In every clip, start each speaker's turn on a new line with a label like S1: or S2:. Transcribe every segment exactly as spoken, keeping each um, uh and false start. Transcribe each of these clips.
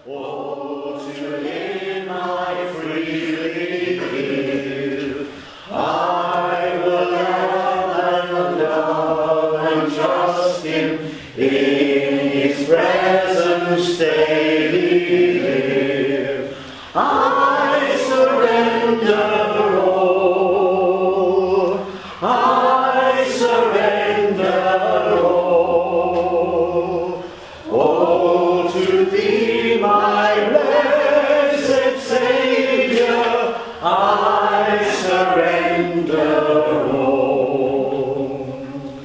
S1: Oh, to Him I freely give. I will love and love and trust Him, in His presence daily live. I surrender all. I surrender all. Oh, to Thee, my blessed Saviour, I surrender all.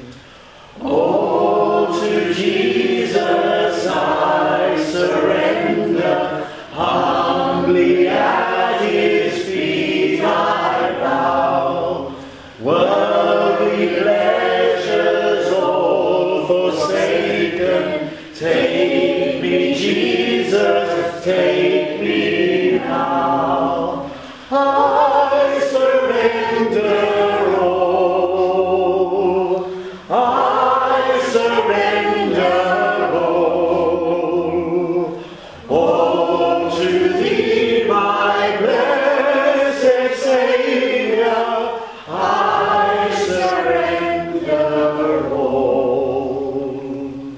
S1: Oh, to Jesus I surrender, humbly at His feet I bow. Worldly pleasures all forsaken, take me, Jesus, take me now. I surrender all. I surrender all. All to Thee, my blessed Saviour, I surrender all.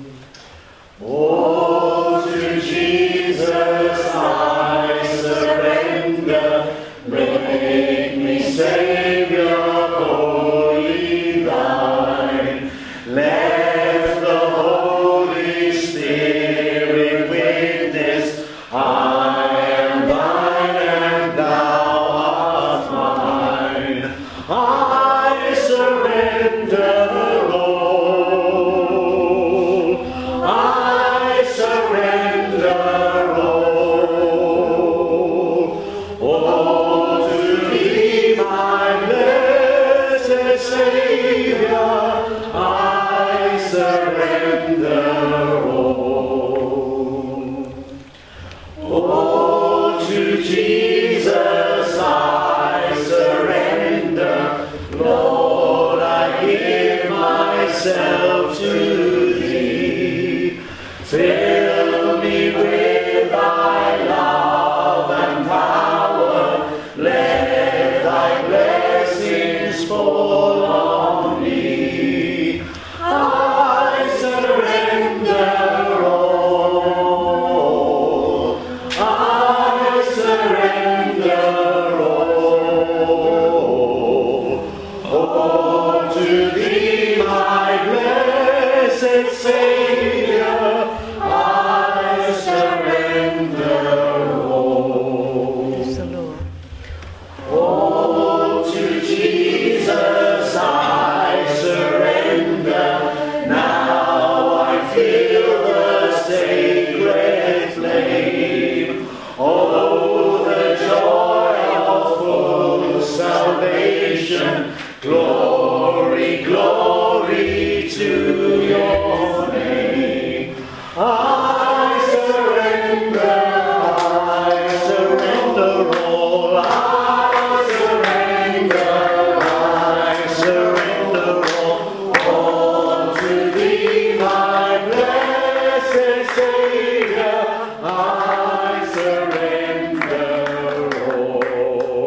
S1: All to Jesus I surrender, make me Saviour wholly Thine. Let the Holy Spirit witness, I am Thine and Thou art mine. I surrender all. I surrender all. All to Thee, my blessed Saviour, I surrender all. Oh, to Jesus I surrender, Lord, I give myself to Thee. Fill me with Thy love and power, let Thy blessings fall on me. I surrender all. I surrender all. Oh, to Thee, my blessed Saviour, I surrender all.
S2: Praise the Lord.
S1: Oh, to Jesus I surrender, now I feel the sacred flame. Oh, the joy of full salvation, glory, glory to Your name. I surrender, I surrender all. I surrender, I surrender all. All to Thee, my blessed Saviour, I surrender all.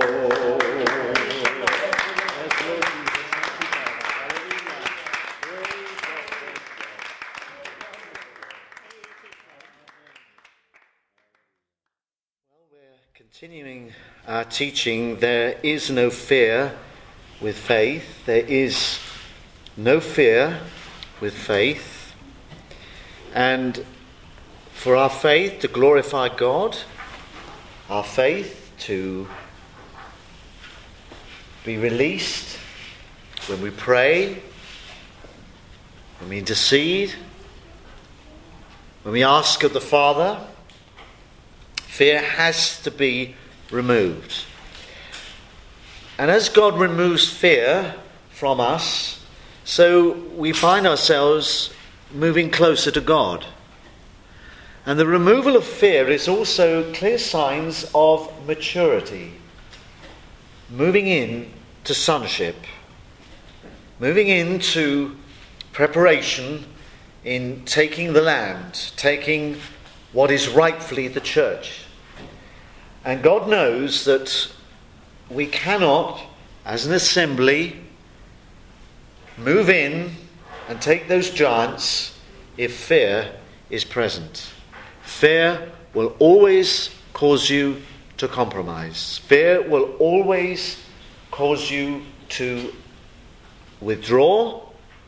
S1: Well, we're continuing our teaching. There is no fear with faith. There is no fear with faith. And for our faith to glorify God, our faith to be released when we pray, when we intercede, when we ask of the Father, fear has to be removed. And as God removes fear from us, so we find ourselves moving closer to God. And the removal of fear is also clear signs of maturity, moving in to sonship, moving into preparation in taking the land, taking what is rightfully the church. And God knows that we cannot, as an assembly, move in and take those giants if fear is present. Fear will always cause you to compromise. Fear will always cause you to withdraw.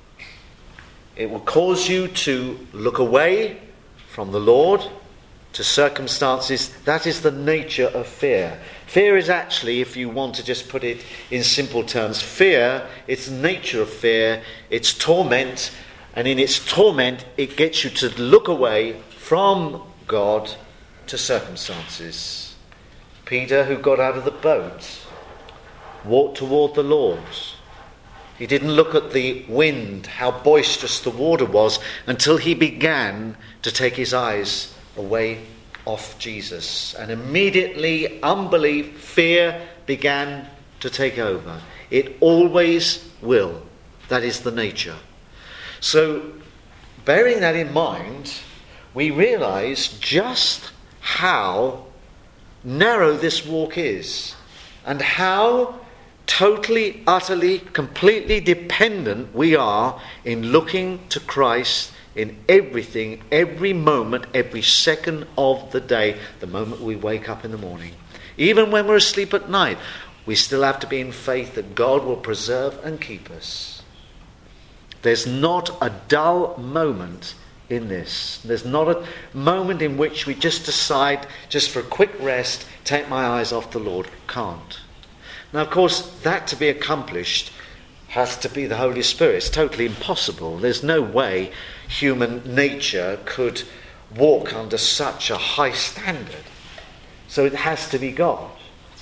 S1: It will cause you to look away from the Lord to circumstances. That is the nature of fear. Fear is actually, if you want to just put it in simple terms, fear, its nature of fear, it's torment, and in its torment it gets you to look away from God to circumstances. Peter, who got out of the boat, walked toward the Lord. He didn't look at the wind, how boisterous the water was, until he began to take his eyes away off Jesus. And immediately unbelief, fear began to take over. It always will. That is the nature. So, bearing that in mind, we realize just how narrow this walk is, and how totally, utterly, completely dependent we are in looking to Christ in everything, every moment, every second of the day, the moment we wake up in the morning. Even when we're asleep at night, we still have to be in faith that God will preserve and keep us. There's not a dull moment in this. There's not a moment in which we just decide, just for a quick rest, take my eyes off the Lord. Can't. Now, of course, that to be accomplished has to be the Holy Spirit. It's totally impossible. There's no way human nature could walk under such a high standard. So it has to be God.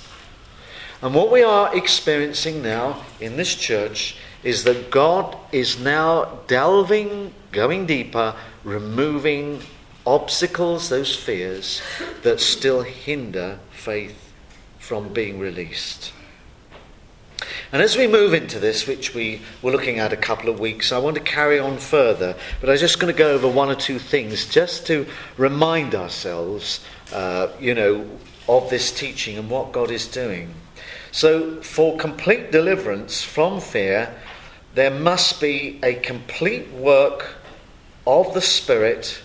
S1: And what we are experiencing now in this church is that God is now delving, going deeper, removing obstacles, those fears that still hinder faith from being released. And as we move into this, which we were looking at a couple of weeks, I want to carry on further, but I'm just going to go over one or two things just to remind ourselves, uh, you know, of this teaching and what God is doing. So, for complete deliverance from fear, there must be a complete work of the Spirit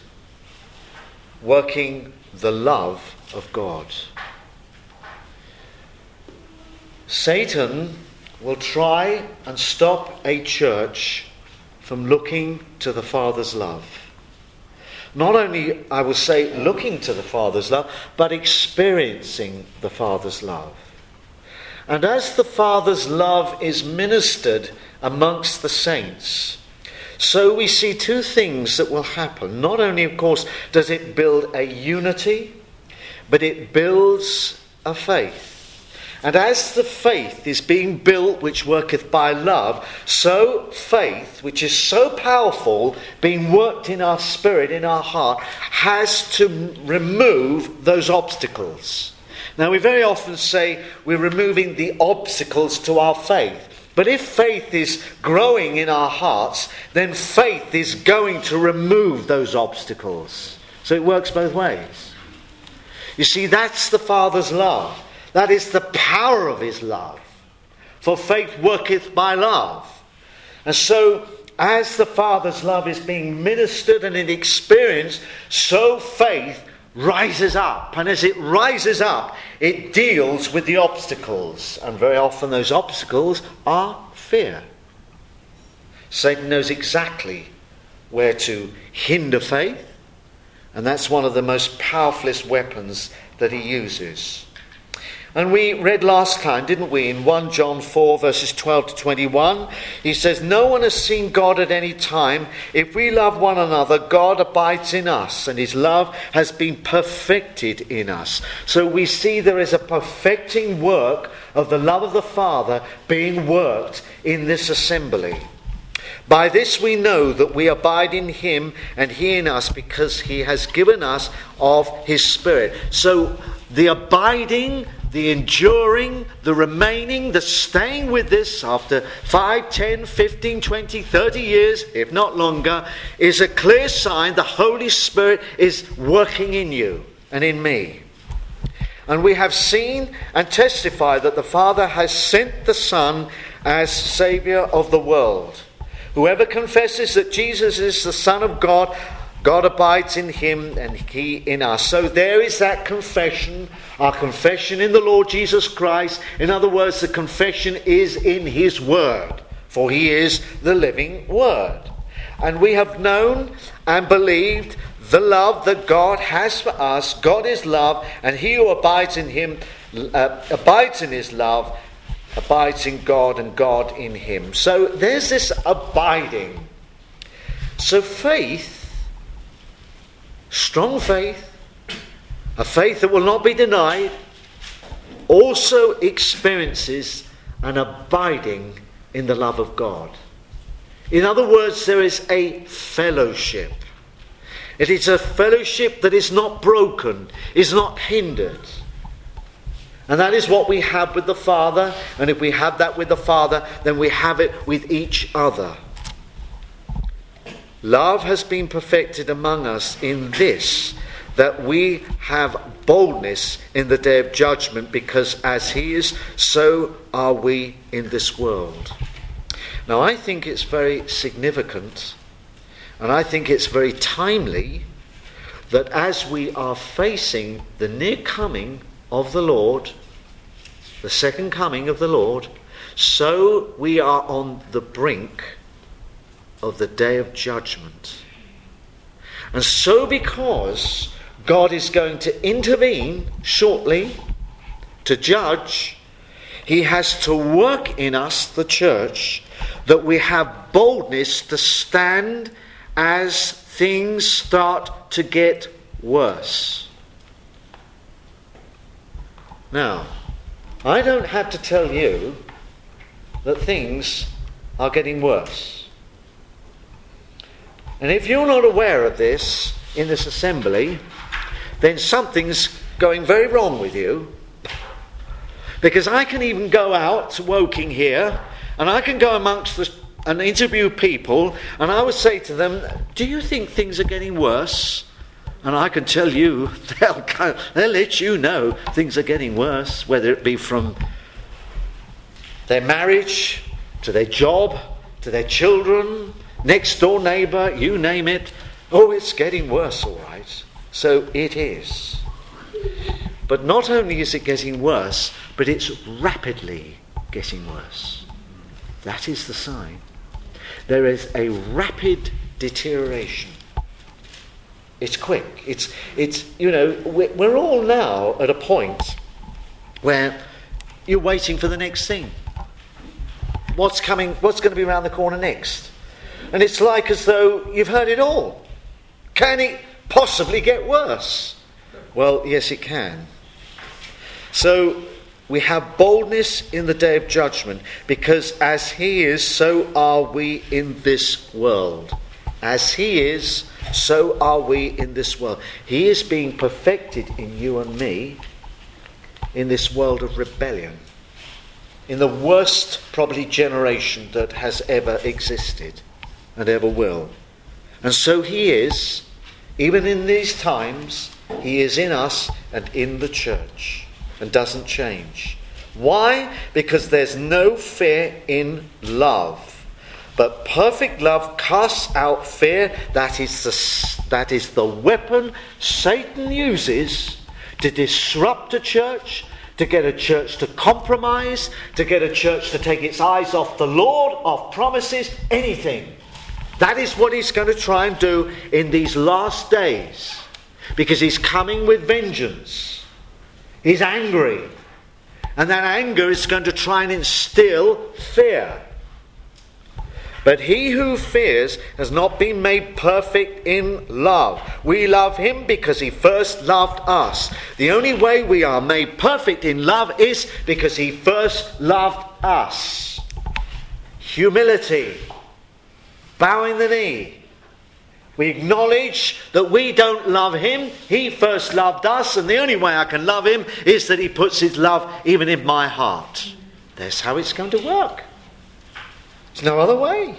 S1: working the love of God. Satan will try and stop a church from looking to the Father's love. Not only, I will say, looking to the Father's love, but experiencing the Father's love. And as the Father's love is ministered amongst the saints, so we see two things that will happen. Not only, of course, does it build a unity, but it builds a faith. And as the faith is being built, which worketh by love, so faith, which is so powerful, being worked in our spirit, in our heart, has to remove those obstacles. Now, we very often say we're removing the obstacles to our faith. But if faith is growing in our hearts, then faith is going to remove those obstacles. So it works both ways. You see, that's the Father's love. That is the power of his love. For faith worketh by love. And so, as the Father's love is being ministered and experienced, so faith rises up. And as it rises up, it deals with the obstacles. And very often those obstacles are fear. Satan knows exactly where to hinder faith. And that's one of the most powerfulest weapons that he uses. And we read last time, didn't we, in First John four, verses twelve to twenty-one, he says, "No one has seen God at any time. If we love one another, God abides in us, and his love has been perfected in us." So we see there is a perfecting work of the love of the Father being worked in this assembly. By this we know that we abide in him and he in us, because he has given us of his Spirit. So the abiding, the enduring, the remaining, the staying with this after five, ten, fifteen, twenty, thirty years, if not longer, is a clear sign the Holy Spirit is working in you and in me. And we have seen and testified that the Father has sent the Son as Saviour of the world. Whoever confesses that Jesus is the Son of God, God abides in him and he in us. So there is that confession, our confession in the Lord Jesus Christ. In other words, the confession is in his word, for he is the living word. And we have known and believed the love that God has for us. God is love, and he who abides in him, uh, abides in his love, abides in God and God in him. So there's this abiding. So faith, strong faith, a faith that will not be denied, also experiences an abiding in the love of God. In other words, there is a fellowship. It is a fellowship that is not broken, is not hindered. And that is what we have with the Father. And if we have that with the Father, then we have it with each other. Love has been perfected among us in this, that we have boldness in the day of judgment, because as he is, so are we in this world. Now, I think it's very significant, and I think it's very timely, that as we are facing the near coming of the Lord, the second coming of the Lord, so we are on the brink of the day of judgment. And so because God is going to intervene shortly to judge, he has to work in us, the church, that we have boldness to stand as things start to get worse. Now, I don't have to tell you that things are getting worse. And if you're not aware of this in this assembly, then something's going very wrong with you. Because I can even go out to Woking here, and I can go amongst the, and interview people, and I would say to them, do you think things are getting worse? And I can tell you, they'll, they'll let you know things are getting worse, whether it be from their marriage, to their job, to their children, next door neighbour, you name it. Oh, it's getting worse, all right. So it is. But not only is it getting worse, but it's rapidly getting worse. That is the sign. There is a rapid deterioration. It's quick. It's, it's you know, we're all now at a point where you're waiting for the next thing. What's coming, what's going to be around the corner next? And it's like as though you've heard it all. Can it possibly get worse? Well, yes, it can. So we have boldness in the day of judgment, because as he is, so are we in this world. As he is, so are we in this world. He is being perfected in you and me in this world of rebellion. In the worst, probably, generation that has ever existed and ever will. And so he is, even in these times, he is in us and in the church and doesn't change. Why? Because there's no fear in love. But perfect love casts out fear. That is the, that is the weapon Satan uses to disrupt a church, to get a church to compromise, to get a church to take its eyes off the Lord, off promises, anything. That is what he's going to try and do in these last days, because he's coming with vengeance. He's angry. And that anger is going to try and instill fear. But he who fears has not been made perfect in love. We love him because he first loved us. The only way we are made perfect in love is because he first loved us. Humility. Bowing the knee. We acknowledge that we don't love him. He first loved us, and the only way I can love him is that he puts his love even in my heart. That's how it's going to work. There's no other way.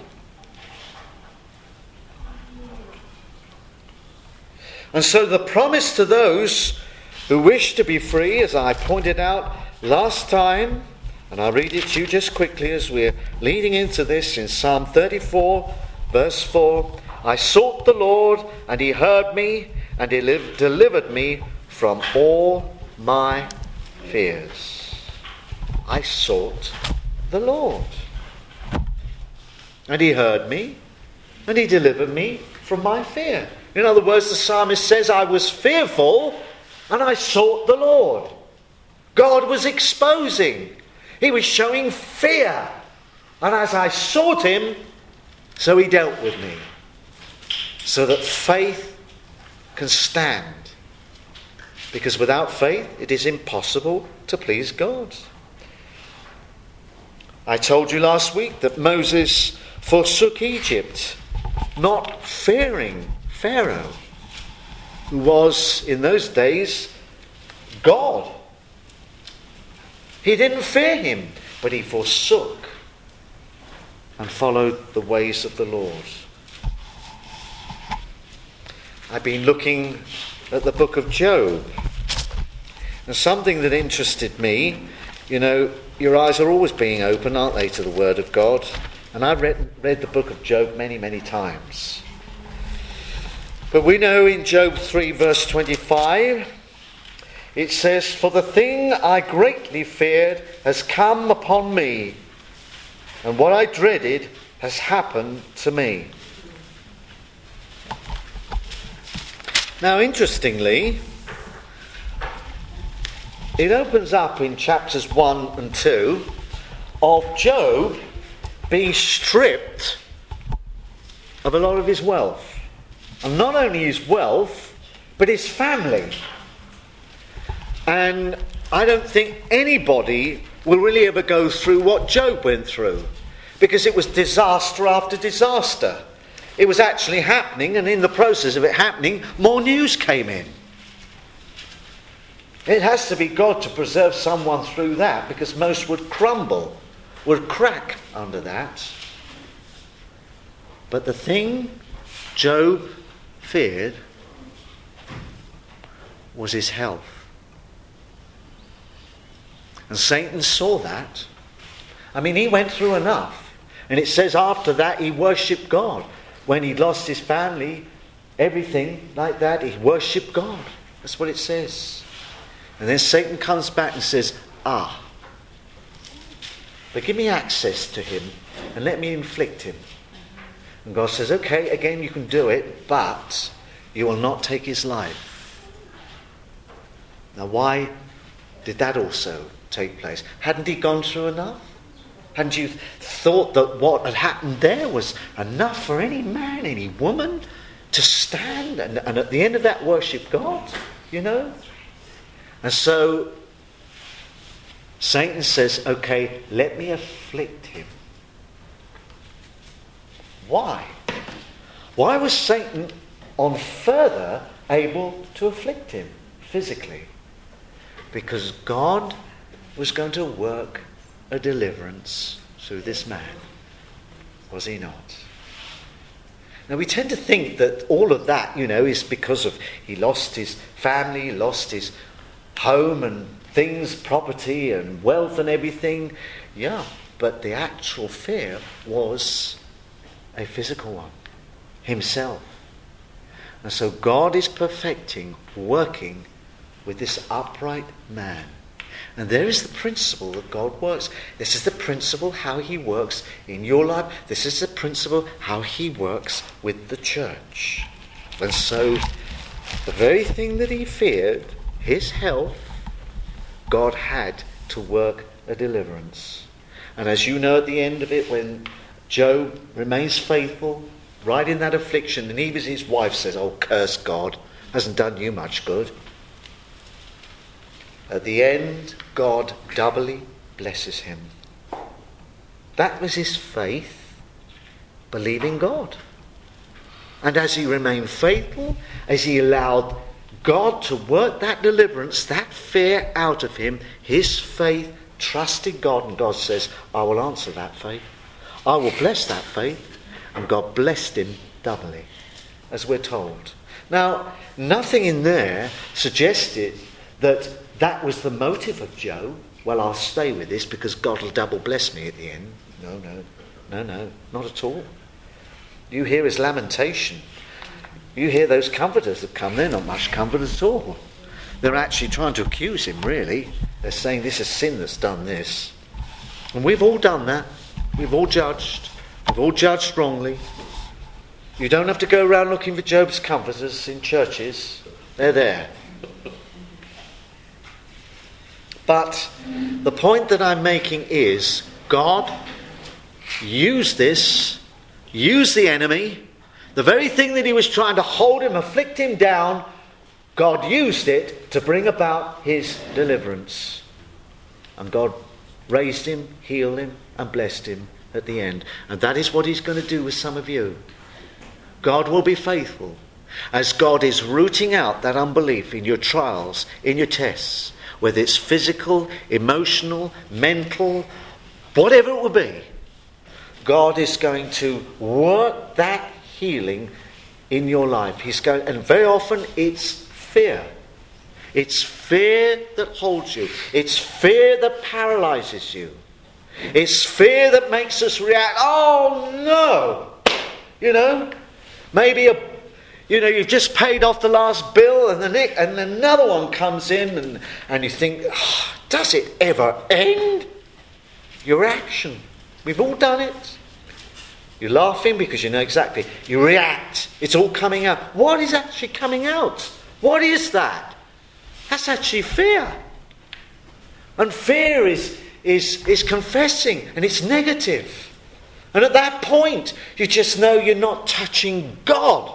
S1: And so the promise to those who wish to be free, as I pointed out last time, and I'll read it to you just quickly as we're leading into this in Psalm thirty-four, verse four. I sought the Lord, and he heard me, and he delivered me from all my fears. I sought the Lord, and he heard me, and he delivered me from my fear. In other words, the psalmist says, I was fearful, and I sought the Lord. God was exposing. He was showing fear. And as I sought him, so he dealt with me. So that faith can stand. Because without faith, it is impossible to please God. I told you last week that Moses forsook Egypt, not fearing Pharaoh, who was, in those days, God. He didn't fear him, but he forsook and followed the ways of the Lord. I've been looking at the book of Job, and something that interested me, you know, your eyes are always being open, aren't they, to the Word of God? And I've read, read the book of Job many, many times. But we know in Job three, verse twenty-five, it says, for the thing I greatly feared has come upon me, and what I dreaded has happened to me. Now, interestingly, it opens up in chapters one and two of Job being stripped of a lot of his wealth. And not only his wealth, but his family. And I don't think anybody will really ever go through what Job went through, because it was disaster after disaster. It was actually happening, and in the process of it happening, more news came in. It has to be God to preserve someone through that, because most would crumble, would crack under that. But the thing Job feared was his health. And Satan saw that. I mean, he went through enough. And it says after that he worshipped God. When he lost his family, everything like that, he worshipped God. That's what it says. And then Satan comes back and says, ah, but give me access to him and let me inflict him. And God says, okay, again you can do it, but you will not take his life. Now why did that also take place? Hadn't he gone through enough? Hadn't you thought that what had happened there was enough for any man, any woman to stand and, and at the end of that worship God, you know? And so Satan says, okay, let me afflict him. Why? Why was Satan on further able to afflict him physically? Because God was going to work a deliverance through this man. Was he not? Now we tend to think that all of that, you know, is because of he lost his family, lost his home and things, property and wealth and everything. Yeah, but the actual fear was a physical one, himself. And so God is perfecting, working with this upright man. And there is the principle that God works. This is the principle how he works in your life. This is the principle how he works with the church. And so the very thing that he feared, his health, God had to work a deliverance. And as you know at the end of it, when Job remains faithful, right in that affliction, and even his wife says, oh, curse God, hasn't done you much good. At the end, God doubly blesses him. That was his faith, believing God. And as he remained faithful, as he allowed God to work that deliverance, that fear out of him, his faith trusted God, and God says, I will answer that faith. I will bless that faith. And God blessed him doubly, as we're told. Now, nothing in there suggested that that was the motive of Job. Well, I'll stay with this because God will double bless me at the end. No, no, no, no, not at all. You hear his lamentation. You hear those comforters that come. They're not much comfort at all. They're actually trying to accuse him, really. They're saying this is sin that's done this. And we've all done that. We've all judged. We've all judged wrongly. You don't have to go around looking for Job's comforters in churches. They're there. But the point that I'm making is God used this, used the enemy, the very thing that he was trying to hold him, afflict him down, God used it to bring about his deliverance. And God raised him, healed him, and blessed him at the end. And that is what he's going to do with some of you. God will be faithful as God is rooting out that unbelief in your trials, in your tests, whether it's physical, emotional, mental, whatever it will be. God is going to work that healing in your life. He's going, and very often it's fear. It's fear that holds you. It's fear that paralyzes you. It's fear that makes us react. Oh no! You know, maybe a, you know, you've just paid off the last bill, and the next, and another one comes in, and and you think, oh, does it ever end? Your reaction. We've all done it. You're laughing because you know exactly. You react. It's all coming out. What is actually coming out? What is that? That's actually fear. And fear is, is, is confessing, and it's negative. And at that point, you just know you're not touching God.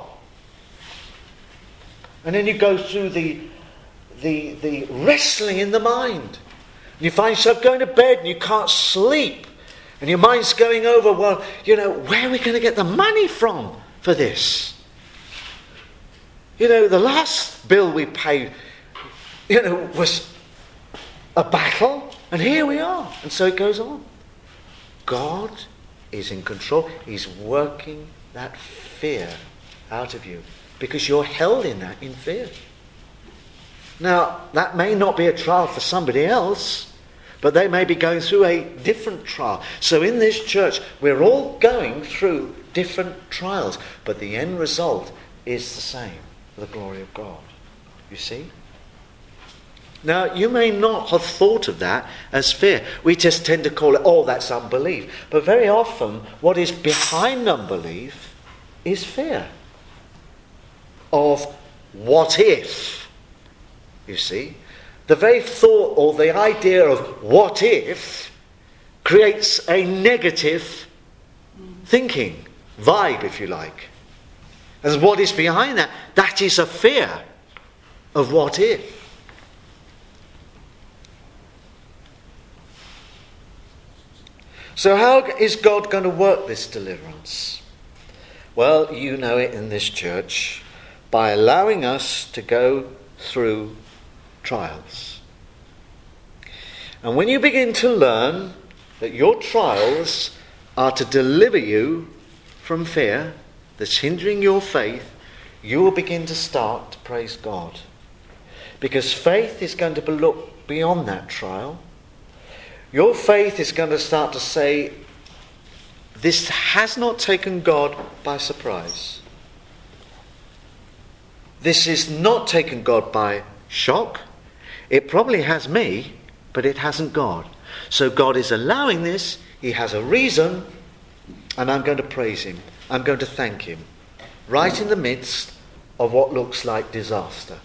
S1: And then you go through the, the, the wrestling in the mind. And you find yourself going to bed and you can't sleep. And your mind's going over, well, you know, where are we going to get the money from for this? You know, the last bill we paid, you know, was a battle. And here we are. And so it goes on. God is in control. He's working that fear out of you. Because you're held in that, in fear. Now, that may not be a trial for somebody else. But they may be going through a different trial. So in this church, we're all going through different trials. But the end result is the same, for the glory of God. You see? Now, you may not have thought of that as fear. We just tend to call it, oh, that's unbelief. But very often, what is behind unbelief is fear. Of what if? You see? The very thought or the idea of what if creates a negative thinking, vibe, if you like. And what is behind that? That is a fear of what if. So how is God going to work this deliverance? Well, you know it in this church, by allowing us to go through trials. And when you begin to learn that your trials are to deliver you from fear that's hindering your faith, you will begin to start to praise God. Because faith is going to look beyond that trial. Your faith is going to start to say, this has not taken God by surprise. This is not taken God by shock. It probably has me, but it hasn't God. So God is allowing this. He has a reason, and I'm going to praise him. I'm going to thank him. Right in the midst of what looks like disaster.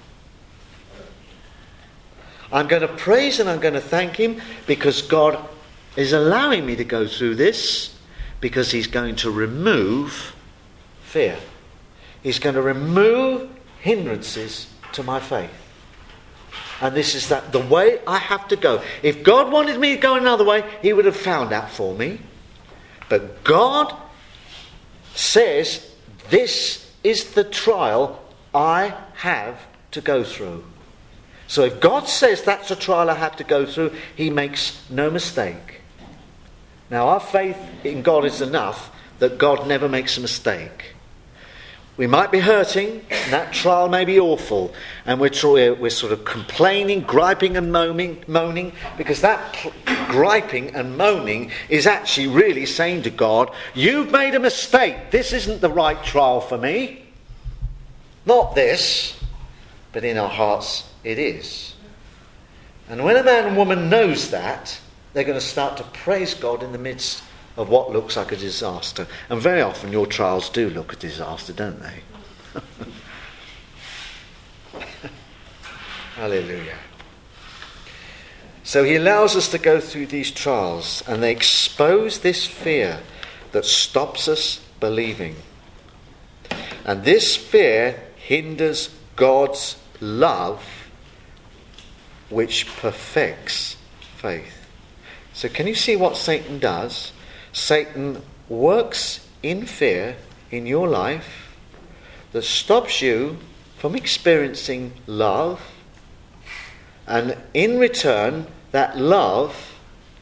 S1: I'm going to praise and I'm going to thank him because God is allowing me to go through this, because he's going to remove fear. He's going to remove hindrances to my faith. And this is that the way I have to go. If God wanted me to go another way, he would have found that for me. But God says this is the trial I have to go through. So if God says that's a trial I have to go through, he makes no mistake. Now our faith in God is enough that God never makes a mistake. We might be hurting, and that trial may be awful, and we're, we're sort of complaining, griping and moaning, moaning because that p- griping and moaning is actually really saying to God, you've made a mistake. This isn't the right trial for me. Not this, but in our hearts it is. And when a man and woman knows that, they're going to start to praise God in the midst of what looks like a disaster. And very often your trials do look a disaster, don't they? Hallelujah. So he allows us to go through these trials, and they expose this fear that stops us believing. And this fear hinders God's love, which perfects faith. So can you see what Satan does? Satan works in fear in your life that stops you from experiencing love, and in return that love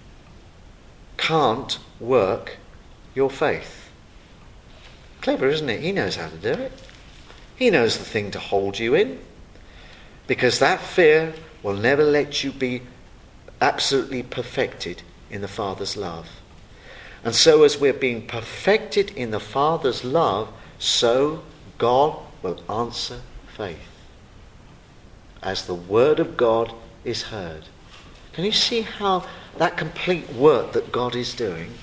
S1: can't work your faith. Clever, isn't it? He knows how to do it. He knows the thing to hold you in, because that fear will never let you be absolutely perfected in the Father's love. And so as we're being perfected in the Father's love, so God will answer faith as the word of God is heard. Can you see how that complete work that God is doing?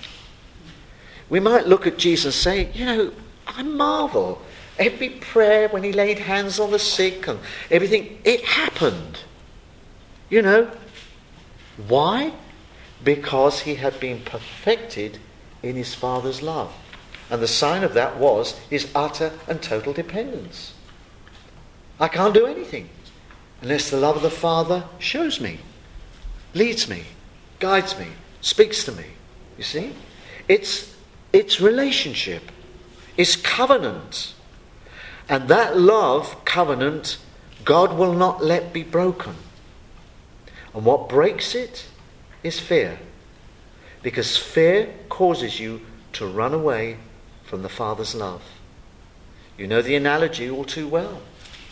S1: We might look at Jesus and say, you know, I marvel. Every prayer when he laid hands on the sick and everything, it happened. You know, why? Because he had been perfected in his Father's love. And the sign of that was his utter and total dependence. I can't do anything unless the love of the Father shows me, leads me, guides me, speaks to me. You see? It's, it's relationship. It's covenant. And that love covenant, God will not let be broken. And what breaks it is fear. Because fear causes you to run away from the Father's love. You know the analogy all too well.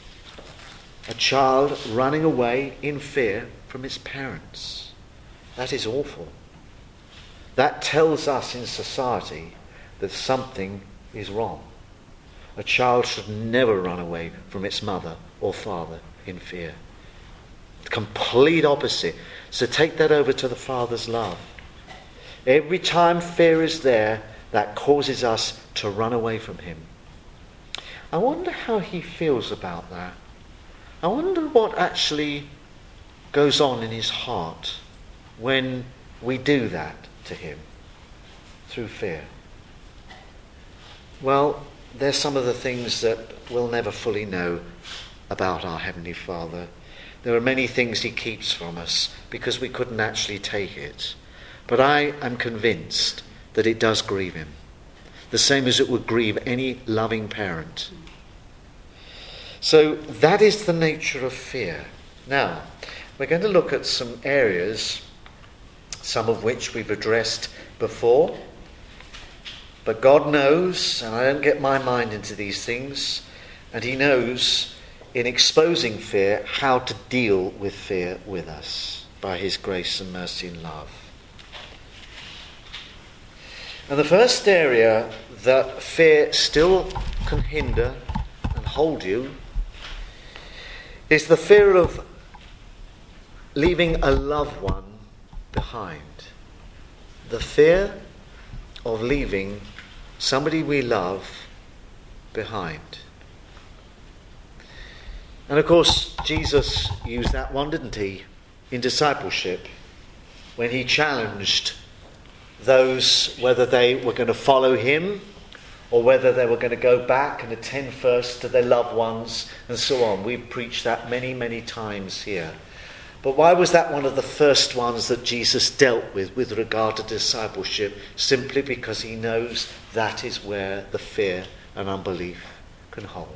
S1: A child running away in fear from its parents. That is awful. That tells us in society that something is wrong. A child should never run away from its mother or father in fear. Complete opposite. So take that over to the Father's love. Every time fear is there, that causes us to run away from him. I wonder how he feels about that. I wonder what actually goes on in his heart when we do that to him through fear. Well, there's some of the things that we'll never fully know about our Heavenly Father. There are many things he keeps from us because we couldn't actually take it. But I am convinced that it does grieve him, the same as it would grieve any loving parent. So that is the nature of fear. Now, we're going to look at some areas, some of which we've addressed before. But God knows, and I don't get my mind into these things, and he knows in exposing fear how to deal with fear with us by his grace and mercy and love. And the first area that fear still can hinder and hold you is the fear of leaving a loved one behind. The fear of leaving somebody we love behind. And of course, Jesus used that one, didn't he, in discipleship, when he challenged those whether they were going to follow him or whether they were going to go back and attend first to their loved ones and so on. We've preached that many, many times here. But why was that one of the first ones that Jesus dealt with with regard to discipleship? Simply because he knows that is where the fear and unbelief can hold.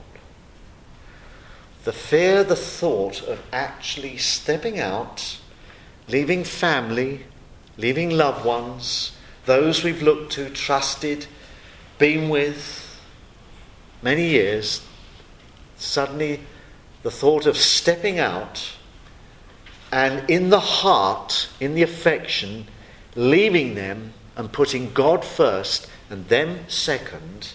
S1: The fear, the thought of actually stepping out, leaving family, leaving loved ones, those we've looked to, trusted, been with many years, suddenly the thought of stepping out and in the heart, in the affection, leaving them and putting God first and them second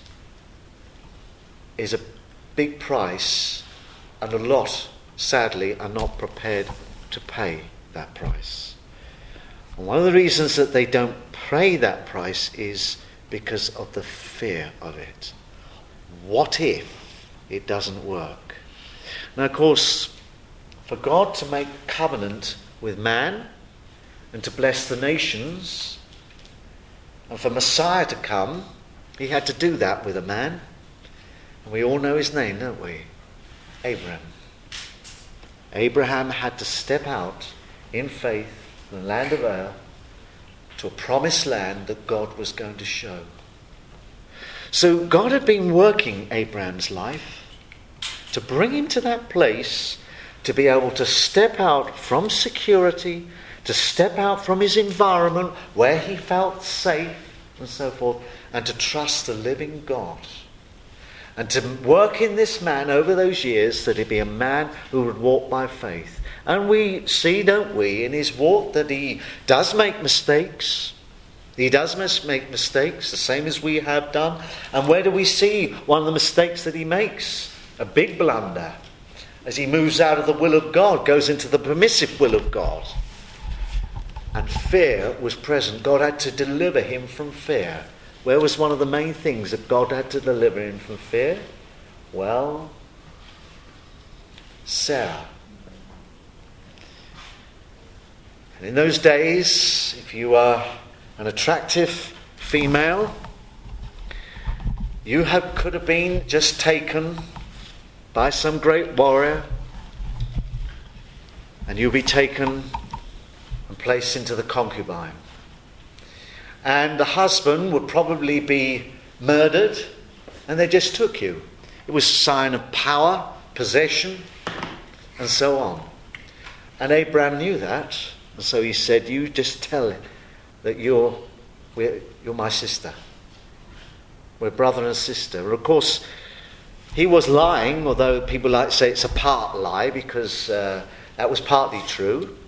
S1: is a big price, and a lot, sadly, are not prepared to pay that price. And one of the reasons that they don't pay that price is because of the fear of it. What if it doesn't work? Now, of course, for God to make covenant with man and to bless the nations, and for Messiah to come, he had to do that with a man. And we all know his name, don't we? Abraham. Abraham had to step out in faith from the land of Ur to a promised land that God was going to show. So God had been working Abraham's life to bring him to that place to be able to step out from security, to step out from his environment where he felt safe and so forth, and to trust the living God. And to work in this man over those years that he'd be a man who would walk by faith. And we see, don't we, in his walk that he does make mistakes. He does make mistakes, the same as we have done. And where do we see one of the mistakes that he makes? A big blunder. As he moves out of the will of God, goes into the permissive will of God. And fear was present. God had to deliver him from fear. Where was one of the main things that God had to deliver him from fear? Well, Sarah. And in those days, if you were an attractive female, you have, could have been just taken by some great warrior, and you'll be taken and placed into the concubine. And the husband would probably be murdered, and they just took you. It was a sign of power, possession, and so on. And Abraham knew that, and so he said, you just tell him that you're, we're, you're my sister. We're brother and sister. And of course, he was lying, although people like to say it's a part lie, because uh, that was partly true.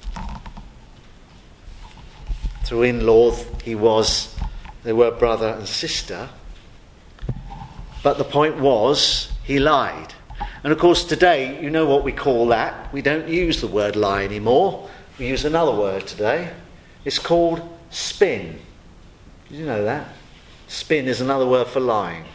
S1: Through in-law, he was, they were brother and sister. But the point was, he lied. And of course today, you know what we call that. We don't use the word lie anymore. We use another word today. It's called spin. Did you know that? Spin is another word for lying.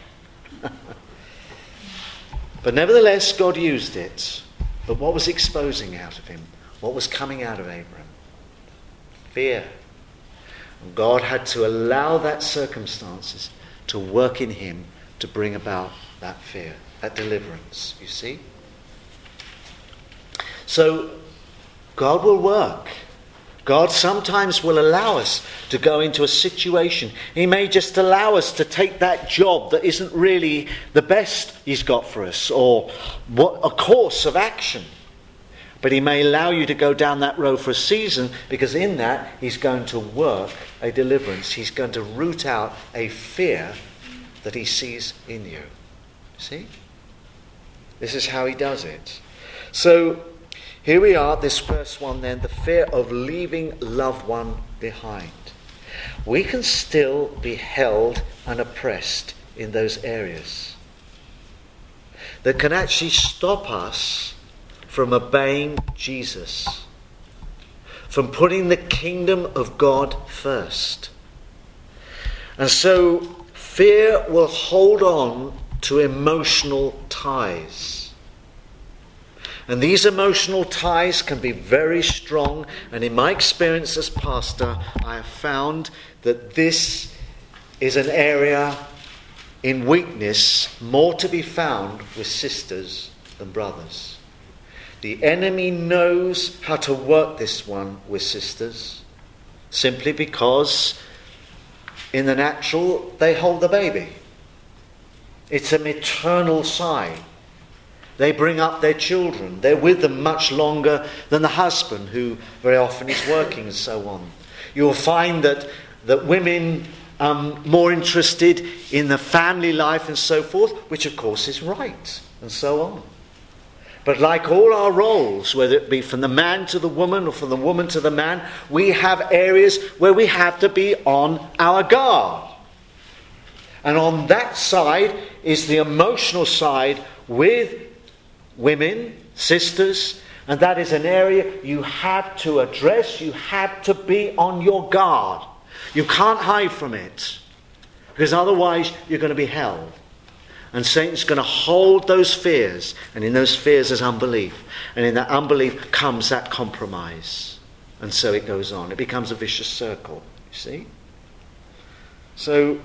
S1: But nevertheless, God used it. But what was exposing out of him? What was coming out of Abraham? Fear. And God had to allow that circumstances to work in him to bring about that fear, that deliverance, you see? So, God will work. God sometimes will allow us to go into a situation. He may just allow us to take that job that isn't really the best he's got for us, or what a course of action. But he may allow you to go down that road for a season, because in that he's going to work a deliverance. He's going to root out a fear that he sees in you. See? This is how he does it. So here we are, this first one then, the fear of leaving loved one behind. We can still be held and oppressed in those areas that can actually stop us from obeying Jesus, from putting the kingdom of God first. And so fear will hold on to emotional ties. And these emotional ties can be very strong. And in my experience as pastor, I have found that this is an area in weakness more to be found with sisters than brothers. The enemy knows how to work this one with sisters, simply because in the natural they hold the baby. It's an eternal side. They bring up their children. They're with them much longer than the husband, who very often is working and so on. You'll find that, that women are um, more interested in the family life and so forth, which of course is right, and so on. But like all our roles, whether it be from the man to the woman or from the woman to the man, we have areas where we have to be on our guard. And on that side is the emotional side with women, sisters, and that is an area you have to address. You have to be on your guard. You can't hide from it, because otherwise you're going to be held. And Satan's going to hold those fears, and in those fears there's unbelief. And in that unbelief comes that compromise. And so it goes on. It becomes a vicious circle, you see. So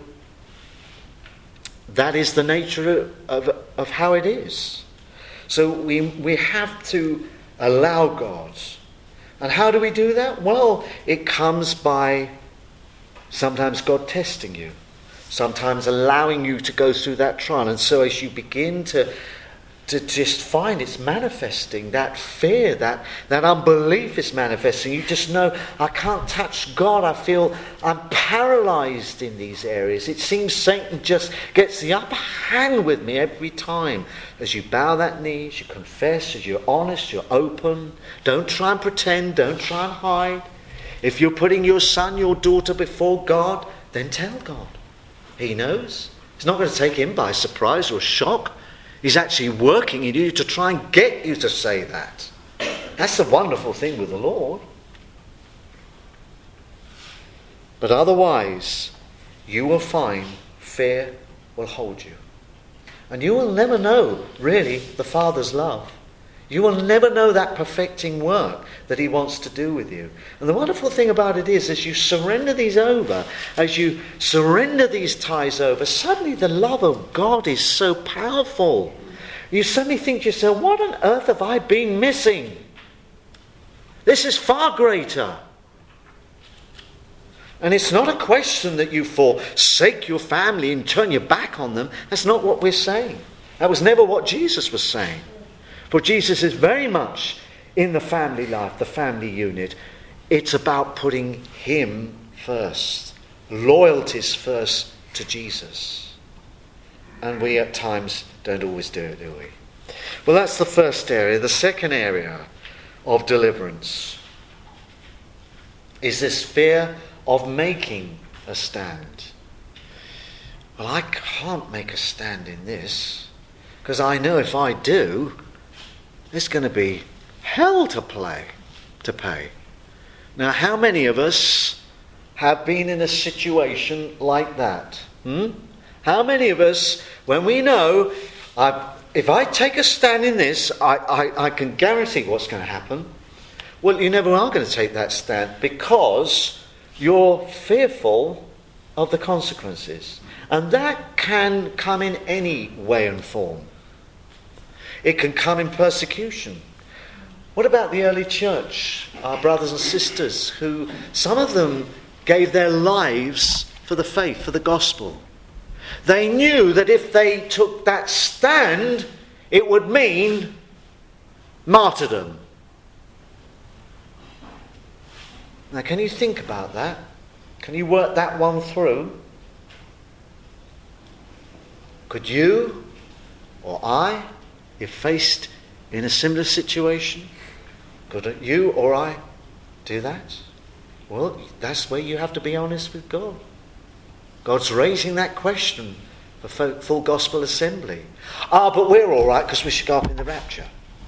S1: that is the nature of, of, of how it is. So we we have to allow God. And how do we do that? Well, it comes by sometimes God testing you. Sometimes allowing you to go through that trial. And so as you begin to, to just find it's manifesting, that fear, that, that unbelief is manifesting, you just know, I can't touch God. I feel I'm paralyzed in these areas. It seems Satan just gets the upper hand with me every time. As you bow that knee, as you confess, as you're honest, you're open. Don't try and pretend. Don't try and hide. If you're putting your son, your daughter before God, then tell God. He knows. It's not going to take him by surprise or shock. He's actually working in you to try and get you to say that. That's the wonderful thing with the Lord. But otherwise, you will find fear will hold you. And you will never know, really, the Father's love. You will never know that perfecting work that he wants to do with you. And the wonderful thing about it is, as you surrender these over, as you surrender these ties over, suddenly the love of God is so powerful. You suddenly think to yourself, what on earth have I been missing? This is far greater. And it's not a question that you forsake your family and turn your back on them. That's not what we're saying. That was never what Jesus was saying. For Jesus is very much in the family life, the family unit. It's about putting him first. Loyalties first to Jesus. And we at times don't always do it, do we? Well, that's the first area. The second area of deliverance is this fear of making a stand. Well, I can't make a stand in this, because I know if I do, there's going to be hell to play, to pay. Now, how many of us have been in a situation like that? Hmm? How many of us, when we know, I've, if I take a stand in this, I, I, I can guarantee what's going to happen? Well, you never are going to take that stand because you're fearful of the consequences. And that can come in any way and form. It can come in persecution. What about the early church, our brothers and sisters, who some of them gave their lives for the faith, for the gospel? They knew that if they took that stand, it would mean martyrdom. Now, can you think about that? Can you work that one through? Could you or I, if faced in a similar situation, could you or I do that? Well, that's where you have to be honest with God. God's raising that question for full gospel assembly. Ah, but we're all right because we should go up in the rapture.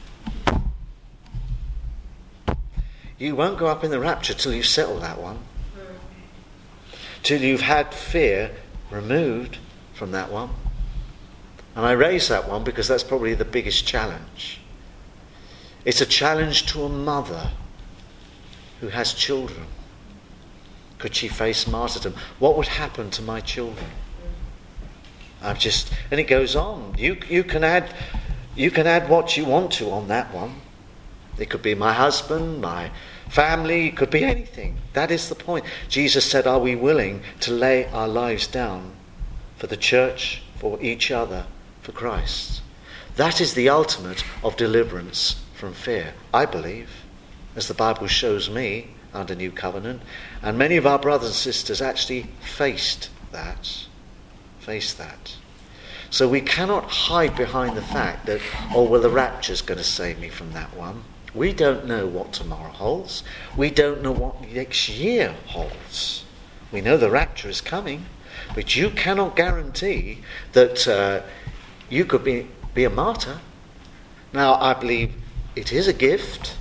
S1: You won't go up in the rapture till you've settled that one. Till you've had fear removed from that one. And I raise that one because that's probably the biggest challenge. It's a challenge to a mother who has children. Could she face martyrdom? What would happen to my children? I've just, and it goes on. You you can add, you can add what you want to on that one. It could be my husband, my family, it could be anything. That is the point. Jesus said, are we willing to lay our lives down for the church for each other for Christ. That is the ultimate of deliverance from fear, I believe, as the Bible shows me under New Covenant. And many of our brothers and sisters actually faced that. Faced that. So we cannot hide behind the fact that, oh, well, the rapture's going to save me from that one. We don't know what tomorrow holds. We don't know what next year holds. We know the rapture is coming, but you cannot guarantee that uh, you could be, be a martyr. Now, I believe it is a gift.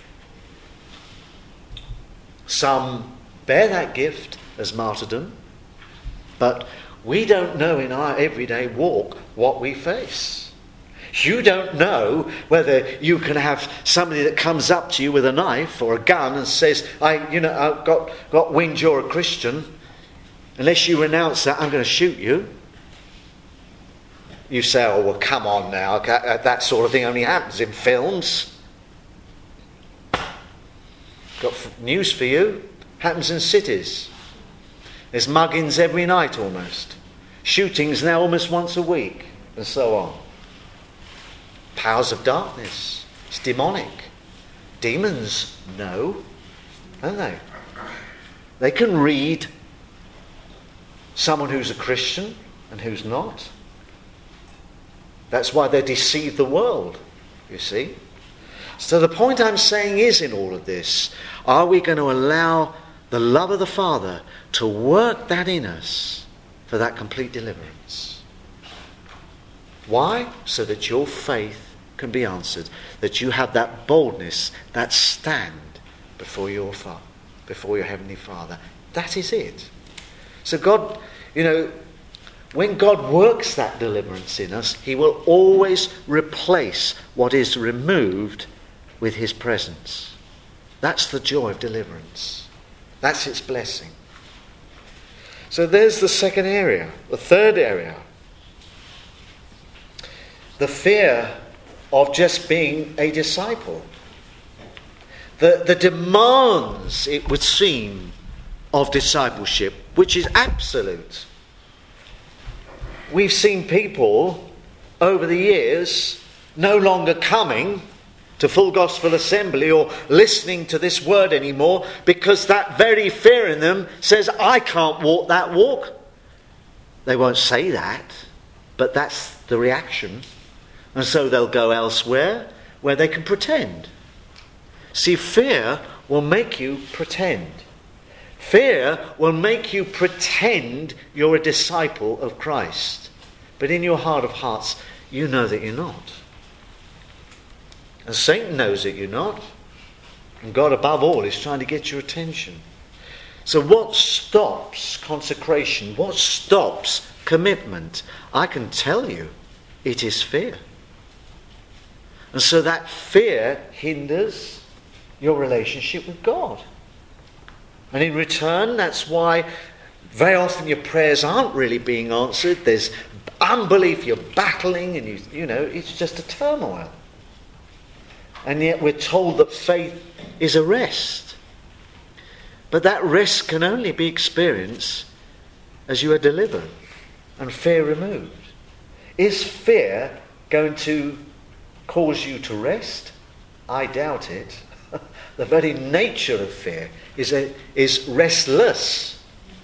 S1: Some bear that gift as martyrdom, but we don't know in our everyday walk what we face. You don't know whether you can have somebody that comes up to you with a knife or a gun and says, I, you know, I've got, got wind you're a Christian. Unless you renounce that, I'm going to shoot you. You say, oh, well, come on now. That sort of thing only happens in films. Got news for you. Happens in cities. There's muggings every night almost. Shootings now almost once a week, and so on. Powers of darkness. It's demonic. Demons know, don't they? They can read someone who's a Christian and who's not. That's why they deceive the world, you see. So the point I'm saying is, in all of this, are we going to allow the love of the Father to work that in us for that complete deliverance? Why? So that your faith can be answered, that you have that boldness, that stand before your Father, before your Heavenly Father. That is it. So God, you know, when God works that deliverance in us, he will always replace what is removed with his presence. That's the joy of deliverance. That's its blessing. So there's the second area. The third area. The fear of just being a disciple. The, the demands, it would seem, of discipleship, which is absolute. We've seen people over the years no longer coming to Full Gospel Assembly or listening to this word anymore because that very fear in them says, I can't walk that walk. They won't say that, but that's the reaction. And so they'll go elsewhere where they can pretend. See, fear will make you pretend. Fear will make you pretend you're a disciple of Christ. But in your heart of hearts, you know that you're not. And Satan knows that you're not. And God above all is trying to get your attention. So what stops consecration? What stops commitment? I can tell you, it is fear. And so that fear hinders your relationship with God. And in return, that's why very often your prayers aren't really being answered. There's unbelief, you're battling, and you, you know, it's just a turmoil. And yet we're told that faith is a rest. But that rest can only be experienced as you are delivered and fear removed. Is fear going to cause you to rest? I doubt it. The very nature of fear is, a, is restless.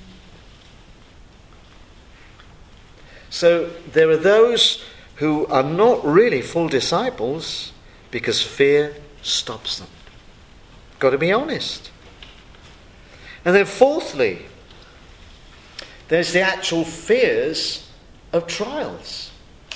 S1: So there are those who are not really full disciples because fear stops them. Got to be honest. And then fourthly, there's the actual fears of trials.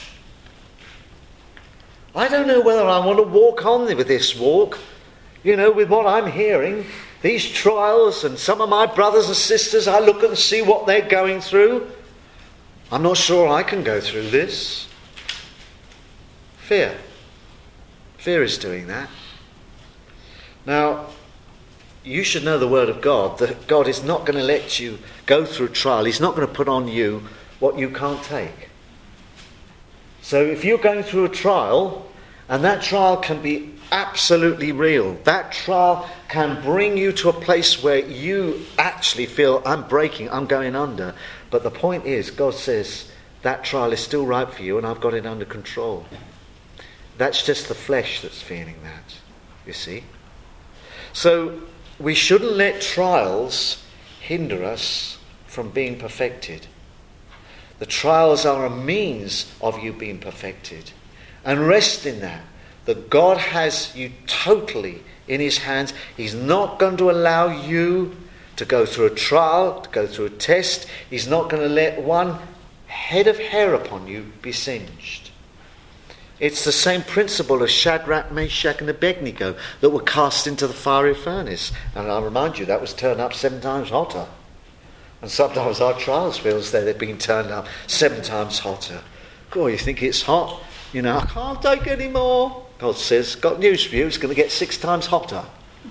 S1: I don't know whether I want to walk on with this walk, you know, with what I'm hearing, these trials, and some of my brothers and sisters, I look and see what they're going through. I'm not sure I can go through this. Fear. Fear is doing that. Now, you should know the word of God, that God is not going to let you go through trial. He's not going to put on you what you can't take. So if you're going through a trial, and that trial can be absolutely real, that trial can bring you to a place where you actually feel, I'm breaking, I'm going under. But the point is, God says, that trial is still right for you and I've got it under control. That's just the flesh that's feeling that, you see. So we shouldn't let trials hinder us from being perfected. The trials are a means of you being perfected. And rest in that, that God has you totally in his hands. He's not going to allow you to go through a trial, to go through a test. He's not going to let one head of hair upon you be singed. It's the same principle as Shadrach, Meshach and Abednego that were cast into the fiery furnace. And I remind you, that was turned up seven times hotter. And sometimes our trials feels that they've been turned up seven times hotter. God, you think it's hot? You know, I can't take any more. God says, got news for you, it's going to get six times hotter.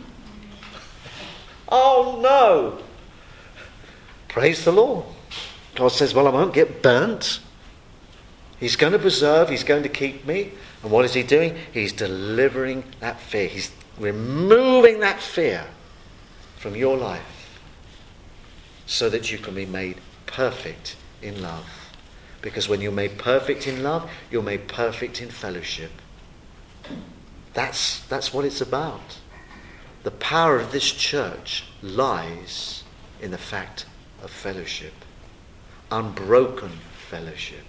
S1: Oh no! Praise the Lord. God says, well, I won't get burnt. He's going to preserve, he's going to keep me. And what is he doing? He's delivering that fear. He's removing that fear from your life so that you can be made perfect in love. Because when you're made perfect in love, you're made perfect in fellowship. That's, that's what it's about. The power of this church lies in the fact of fellowship. Unbroken fellowship.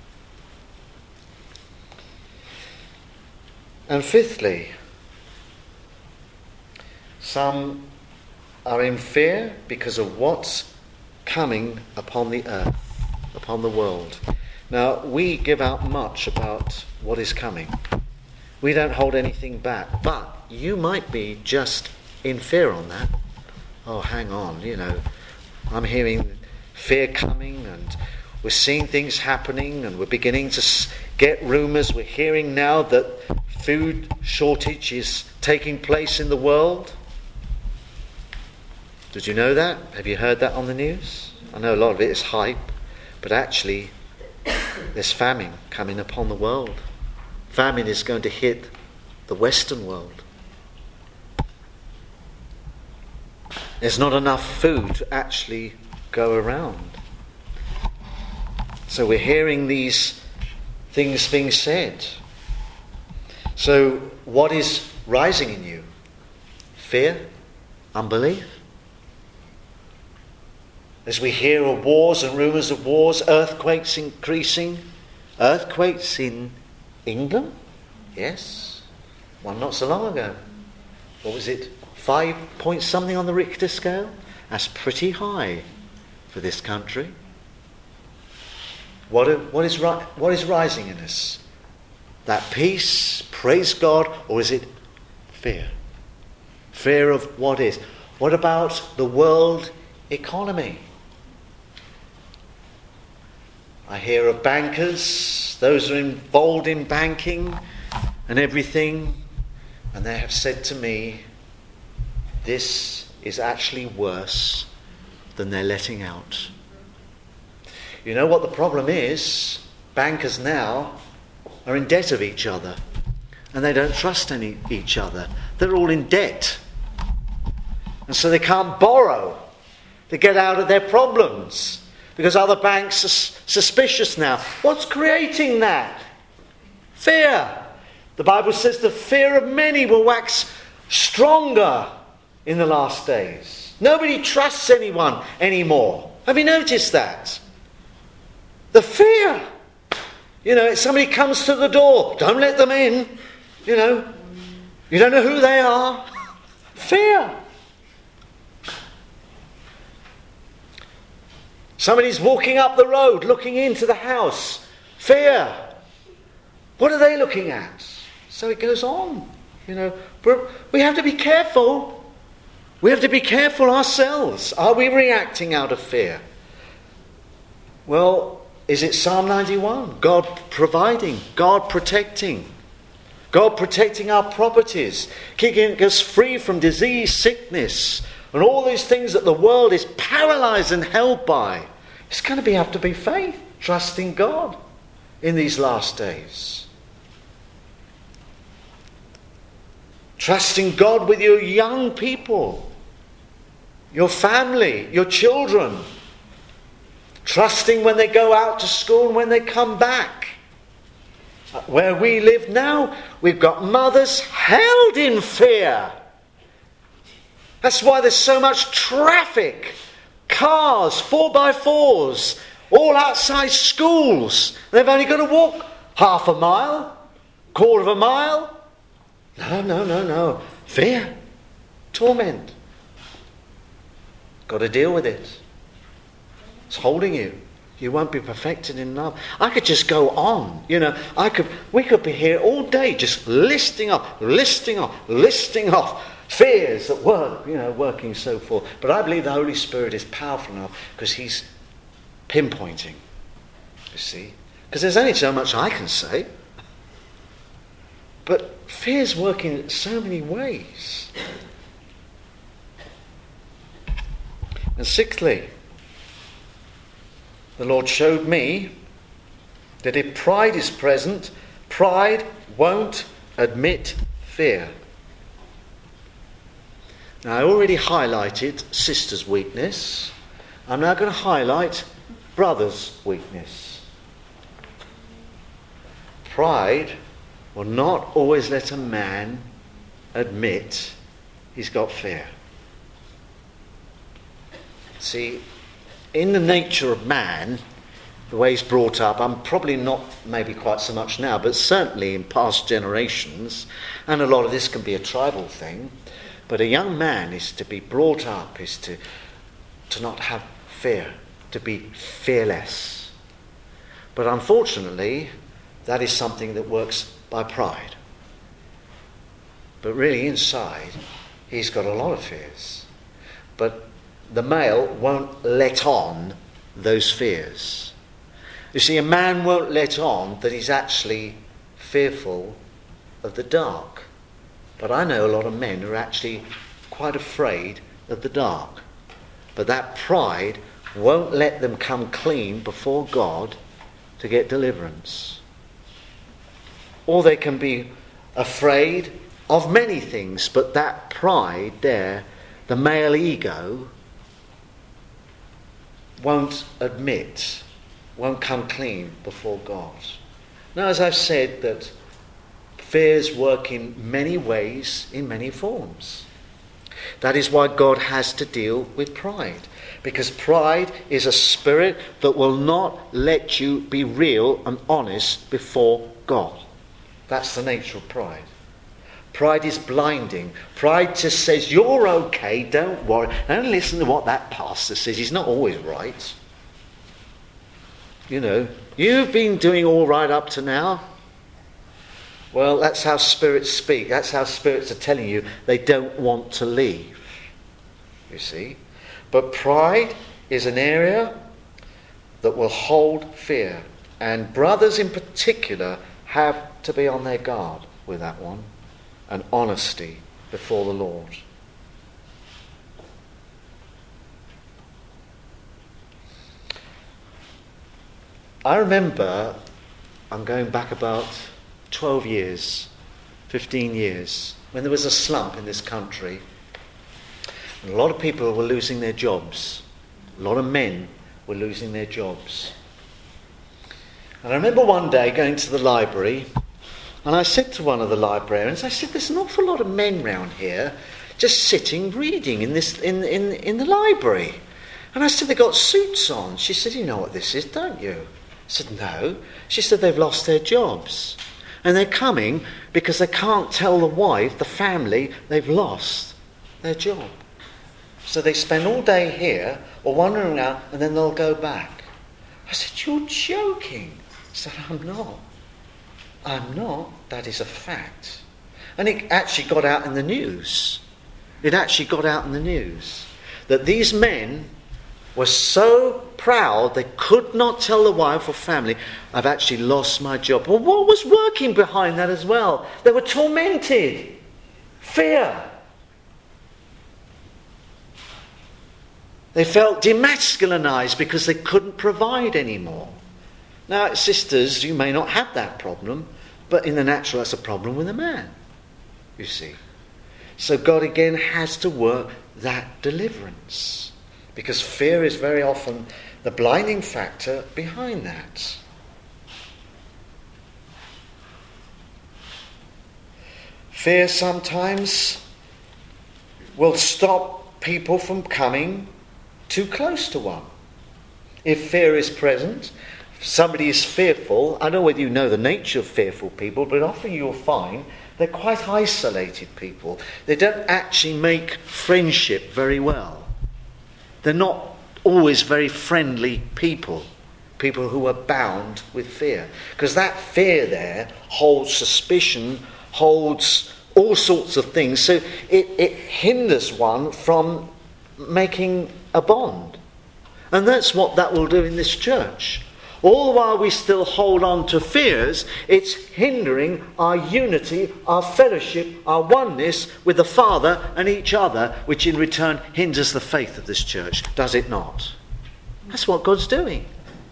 S1: And fifthly, some are in fear because of what's coming upon the earth, upon the world. Now, we give out much about what is coming. We don't hold anything back, but you might be just in fear on that. Oh, hang on, you know, I'm hearing fear coming and we're seeing things happening and we're beginning to get rumours. We're hearing now that food shortage is taking place in the world. Did you know that? Have you heard that on the news? I know a lot of it is hype, but actually there's famine coming upon the world. Famine is going to hit the Western world. There's not enough food to actually go around. So we're hearing these things being said. So what is rising in you? Fear? Unbelief? As we hear of wars and rumours of wars, earthquakes increasing. Earthquakes in England? Yes. One not so long ago. What was it? Five point something on the Richter scale? That's pretty high for this country. What, are, what, is, what is rising in us? That peace, praise God, or is it fear? Fear of what is? What about the world economy? I hear of bankers, those who are involved in banking and everything, and they have said to me, this is actually worse than they're letting out. You know what the problem is? Bankers now are in debt of each other, and they don't trust any each other. They're all in debt, and so they can't borrow to get out of their problems because other banks are suspicious now. What's creating that? Fear. The Bible says the fear of many will wax stronger in the last days. Nobody trusts anyone anymore. Have you noticed that? The fear. You know, if somebody comes to the door, don't let them in. You know, you don't know who they are. Fear. Somebody's walking up the road, looking into the house. Fear. What are they looking at? So it goes on. You know, but we have to be careful. We have to be careful ourselves. Are we reacting out of fear? Well, is it Psalm ninety-one? God providing, God protecting, God protecting our properties, keeping us free from disease, sickness, and all these things that the world is paralyzed and held by. It's going to be have to be faith, trusting God in these last days. Trusting God with your young people, your family, your children. trusting when they go out to school and when they come back. Where we live now, we've got mothers held in fear. That's why there's so much traffic. Cars, four by fours, all outside schools. They've only got to walk half a mile, quarter of a mile. No, no, no, no. Fear, torment. Got to deal with it. It's holding you. You won't be perfected in love. I could just go on, you know. I could. We could be here all day, just listing off, listing off, listing off fears that work, you know, working so forth. But I believe the Holy Spirit is powerful enough because He's pinpointing. You see, because there's only so much I can say. But fear's working in so many ways. And sixthly, the Lord showed me that if pride is present, pride won't admit fear. Now, I already highlighted sister's weakness. I'm now going to highlight brother's weakness. Pride will not always let a man admit he's got fear. See, in the nature of man, the way he's brought up, I'm probably not maybe quite so much now, but certainly in past generations, and a lot of this can be a tribal thing, but a young man is to be brought up, is to, to not have fear, to be fearless. But unfortunately, that is something that works by pride. But really inside, he's got a lot of fears. But the male won't let on those fears. You see, a man won't let on that he's actually fearful of the dark. But I know a lot of men who are actually quite afraid of the dark. But that pride won't let them come clean before God to get deliverance. Or they can be afraid of many things, but that pride there, the male ego, won't admit, won't come clean before God. Now, as I've said, that fears work in many ways, in many forms. That is why God has to deal with pride. Because pride is a spirit that will not let you be real and honest before God. That's the nature of pride. Pride is blinding. Pride just says, you're okay, don't worry. Don't listen to what that pastor says. He's not always right. You know, you've been doing all right up to now. Well, that's how spirits speak. That's how spirits are telling you they don't want to leave. You see? But pride is an area that will hold fear. And brothers in particular have to be on their guard with that one. And honesty before the Lord. I remember, I'm going back about twelve years, fifteen years, when there was a slump in this country. And a lot of people were losing their jobs. A lot of men were losing their jobs. And I remember one day going to the library, and I said to one of the librarians, I said, there's an awful lot of men round here just sitting reading in this in, in, in the library. And I said, they've got suits on. She said, you know what this is, don't you? I said, no. She said, they've lost their jobs. And they're coming because they can't tell the wife, the family, they've lost their job. So they spend all day here or wandering around and then they'll go back. I said, you're joking. I said, I'm not. I'm not. That is a fact. And it actually got out in the news. It actually got out in the news that these men were so proud they could not tell the wife or family, I've actually lost my job. Well, what was working behind that as well? They were tormented. Fear. They felt demasculinized because they couldn't provide anymore. Now, sisters, you may not have that problem, but in the natural, that's a problem with a man, you see. So God again has to work that deliverance. Because fear is very often the blinding factor behind that. Fear sometimes will stop people from coming too close to one. If fear is present, if somebody is fearful, I don't know whether you know the nature of fearful people, but often you'll find they're quite isolated people. They don't actually make friendship very well. They're not always very friendly people, people who are bound with fear. Because that fear there holds suspicion, holds all sorts of things. So it, it hinders one from making a bond. And that's what that will do in this church. All while we still hold on to fears, it's hindering our unity, our fellowship, our oneness with the Father and each other, which in return hinders the faith of this church, does it not? That's what God's doing.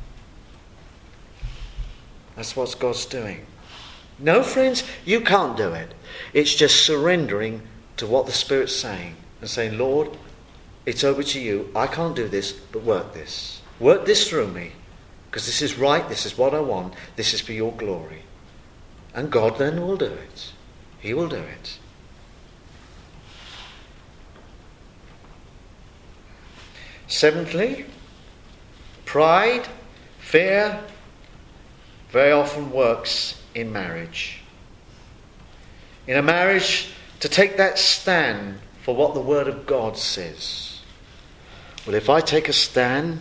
S1: That's what God's doing. No, friends, you can't do it. It's just surrendering to what the Spirit's saying and saying, Lord, it's over to you. I can't do this, but work this. Work this through me. Because this is right, this is what I want, this is for your glory. And God then will do it. He will do it. Seventhly, pride, fear, very often works in marriage. In a marriage, to take that stand for what the Word of God says. Well, if I take a stand,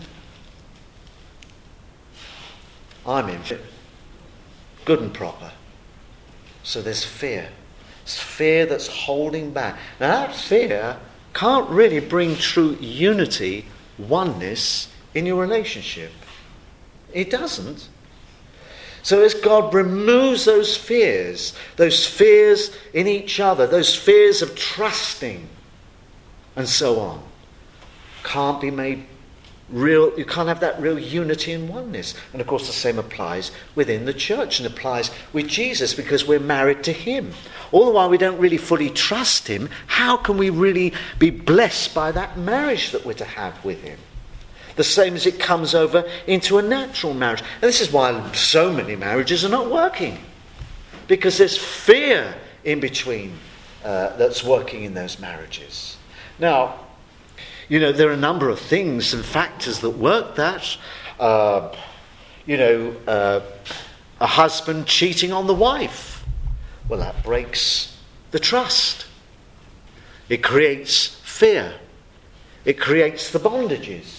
S1: I'm in fear. Good and proper. So there's fear. It's fear that's holding back. Now that fear can't really bring true unity, oneness in your relationship. It doesn't. So as God removes those fears, those fears in each other, those fears of trusting and so on, can't be made real. You can't have that real unity and oneness. And of course the same applies within the church and applies with Jesus, because we're married to him. All the while we don't really fully trust him, how can we really be blessed by that marriage that we're to have with him? The same as it comes over into a natural marriage. And this is why so many marriages are not working. Because there's fear in between uh, that's working in those marriages. Now, you know, there are a number of things and factors that work that. Uh, you know, uh, a husband cheating on the wife. Well, that breaks the trust. It creates fear. It creates the bondages.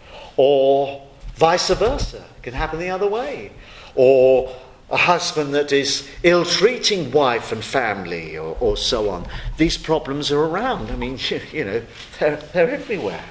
S1: Or vice versa. It can happen the other way. Or a husband that is ill-treating wife and family, or, or so on. These problems are around. I mean, you, you know, they're, they're everywhere.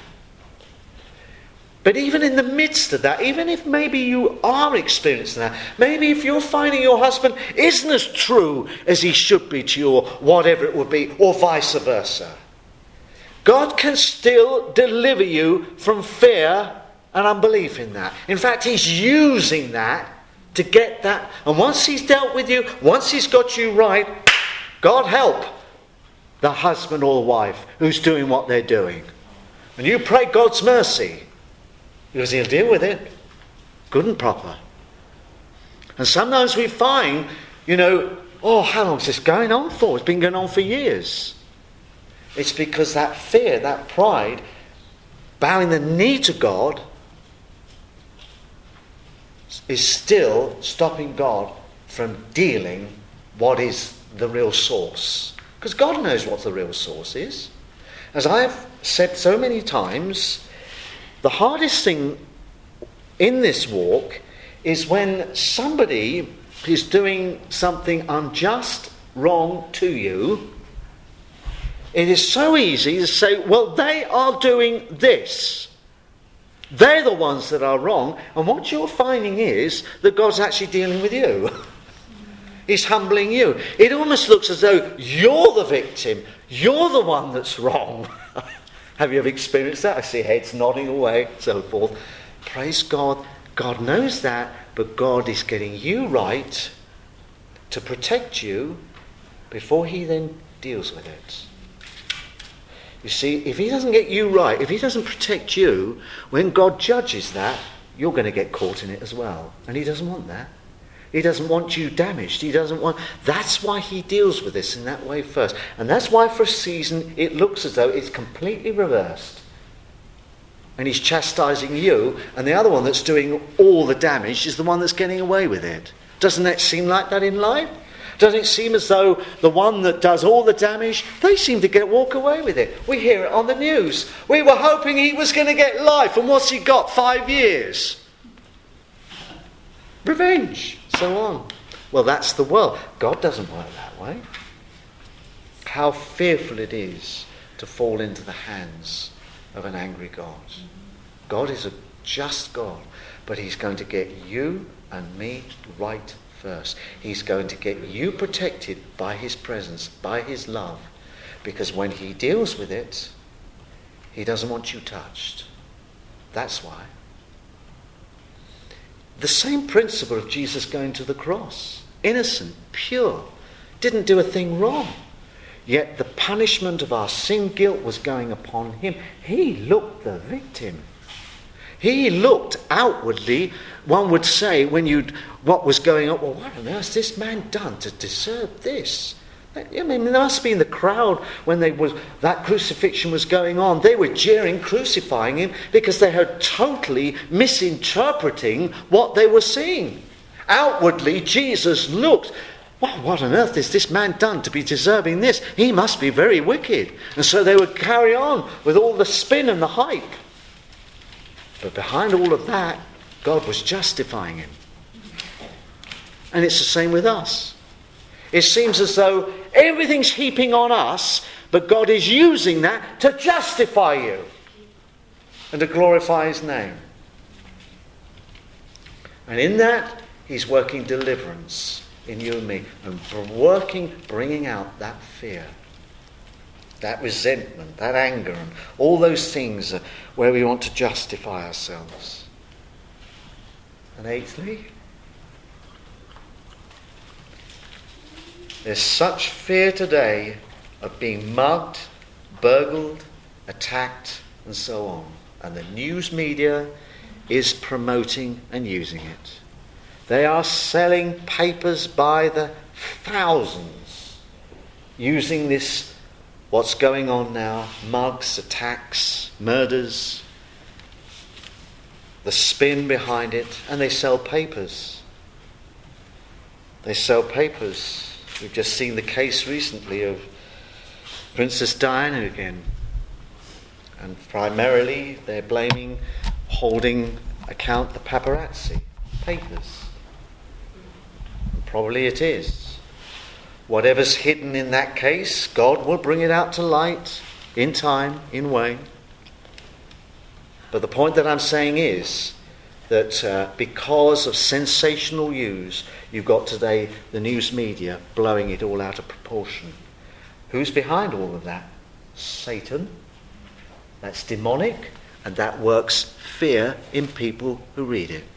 S1: But even in the midst of that, even if maybe you are experiencing that, maybe if you're finding your husband isn't as true as he should be to you, or whatever it would be, or vice versa, God can still deliver you from fear and unbelief in that. In fact, he's using that to get that. And once he's dealt with you, once he's got you right, God help the husband or the wife who's doing what they're doing. And you pray God's mercy, because he'll deal with it. Good and proper. And sometimes we find, you know, oh, how long is this going on for? It's been going on for years. It's because that fear, that pride, bowing the knee to God, is still stopping God from dealing what is the real source. Because God knows what the real source is. As I have said so many times, the hardest thing in this walk is when somebody is doing something unjust, wrong to you. It is so easy to say, well, they are doing this. They're the ones that are wrong. And what you're finding is that God's actually dealing with you. He's humbling you. It almost looks as though you're the victim. You're the one that's wrong. Have you ever experienced that? I see heads nodding away, so forth. Praise God. God knows that, but God is getting you right to protect you before he then deals with it. You see, if he doesn't get you right, if he doesn't protect you, when God judges that, you're going to get caught in it as well. And he doesn't want that. He doesn't want you damaged. He doesn't want... That's why he deals with this in that way first. And that's why for a season it looks as though it's completely reversed. And he's chastising you, and the other one that's doing all the damage is the one that's getting away with it. Doesn't that seem like that in life? Doesn't it seem as though the one that does all the damage, they seem to get walk away with it? We hear it on the news. We were hoping he was going to get life, and what's he got? Five years. Revenge, so on. Well, that's the world. God doesn't work that way. How fearful it is to fall into the hands of an angry God. God is a just God, but he's going to get you and me right first. He's going to get you protected by his presence, by his love, because when he deals with it, he doesn't want you touched. That's why. The same principle of Jesus going to the cross. Innocent, pure, didn't do a thing wrong. Yet the punishment of our sin guilt was going upon him. He looked the victim. He looked outwardly, one would say, when you what was going on, well, what on earth has this man done to deserve this? I mean, there must be in the crowd when they was that crucifixion was going on. They were jeering, crucifying him, because they were totally misinterpreting what they were seeing. Outwardly, Jesus looked, well, what on earth has this man done to be deserving this? He must be very wicked. And so they would carry on with all the spin and the hype. But behind all of that, God was justifying him. And it's the same with us. It seems as though everything's heaping on us, but God is using that to justify you and to glorify his name. And in that, he's working deliverance in you and me, and working, bringing out that fear, that resentment, that anger, and all those things where we want to justify ourselves. And eighthly, there's such fear today of being mugged, burgled, attacked, and so on. And the news media is promoting and using it. They are selling papers by the thousands using this, what's going on now, mugs, attacks, murders, the spin behind it, and they sell papers. They sell papers. We've just seen the case recently of Princess Diana again. And primarily they're blaming, holding account the paparazzi, papers. And probably it is. Whatever's hidden in that case, God will bring it out to light in time, in way. But the point that I'm saying is that uh, because of sensational news, you've got today the news media blowing it all out of proportion. Who's behind all of that? Satan. That's demonic, and that works fear in people who read it.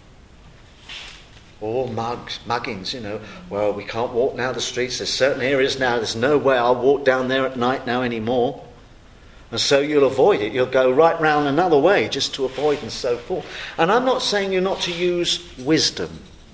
S1: All mugs, muggings, you know. Well, we can't walk now the streets. There's certain areas now, there's no way I'll walk down there at night now anymore. And so you'll avoid it. You'll go right round another way just to avoid and so forth. And I'm not saying you're not to use wisdom,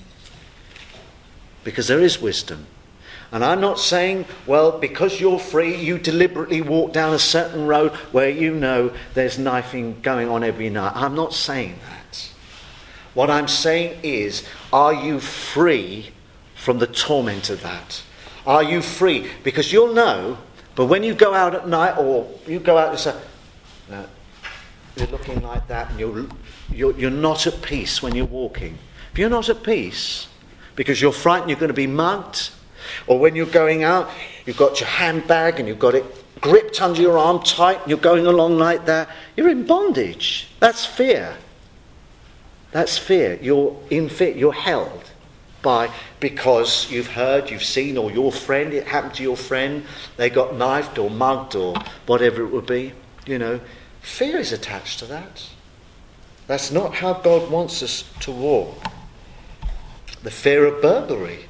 S1: because there is wisdom. And I'm not saying, well, because you're free, you deliberately walk down a certain road where you know there's knifing going on every night. I'm not saying that. What I'm saying is, are you free from the torment of that? Are you free? Because you'll know, but when you go out at night, or you go out and say, no, you're looking like that, and you're, you're, you're not at peace when you're walking. If you're not at peace, because you're frightened you're going to be mugged, or when you're going out, you've got your handbag and you've got it gripped under your arm tight, and you're going along like that, you're in bondage. That's fear. That's fear. You're in fear. You're held by, because you've heard, you've seen, or your friend, it happened to your friend, they got knifed or mugged or whatever it would be. You know, fear is attached to that. That's not how God wants us to walk. The fear of burglary.